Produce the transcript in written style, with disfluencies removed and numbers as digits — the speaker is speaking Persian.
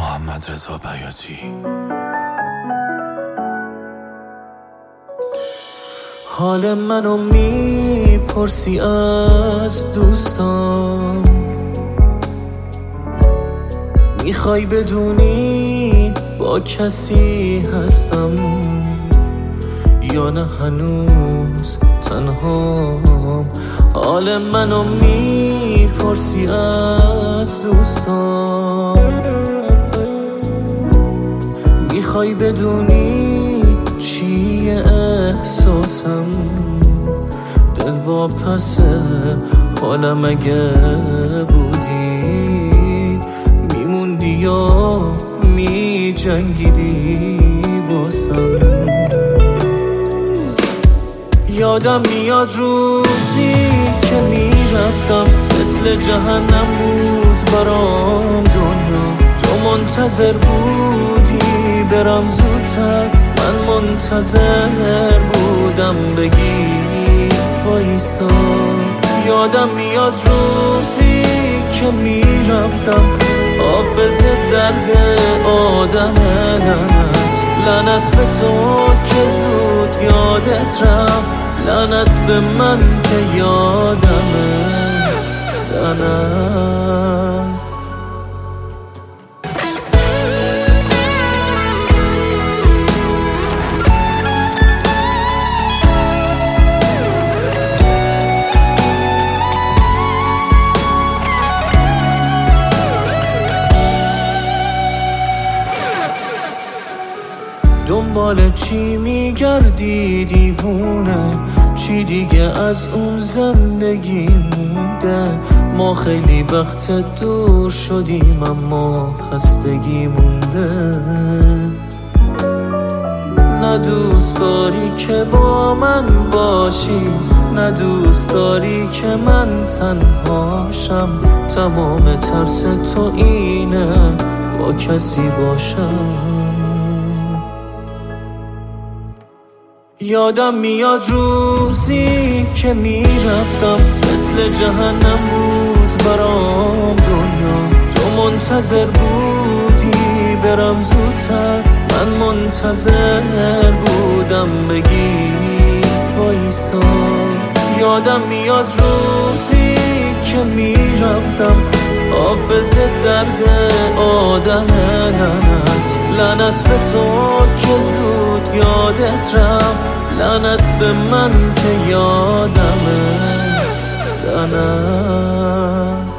محمدرضا بیاتی. حال منو میپرسی از دوستان، میخوای بدونی با کسی هستم یا نه هنوز تنهام. حال منو میپرسی از دوستان، میخوای بدونی چیه احساسم، دل واپسه حالم اگه بودی، میموندی یا میجنگیدی واسم. یادم میاد روزی که میرفتم، مثل جهنم بود برام دنیا. تو منتظر بودی برم زودتر، من منتظر بودم بگی وایسا. یادم میاد روزی که میرفتم، حافظ درد آدم. لعنت به تو که زود یادت رفت، لعنت به من که یادمه. لعنت دنبال چی میگردی دیوونه؟ چی دیگه از اون زندگی مونده؟ ما خیلی وقت دور شدیم اما خستگی مونده. نه دوست داری که با من باشی، نه دوست داری که من تنهاشم. تمام ترس تو اینه با کسی باشم. یادم میاد روزی که میرفتم، مثل جهنم بود برام دنیا. تو منتظر بودی برم زودتر، من منتظر بودم بگی وایسا. یادم میاد روزی که میرفتم، حافظ درد آدم. لعنت به تو که زود یادت رفت، لعنت به من که یادمه. لعنت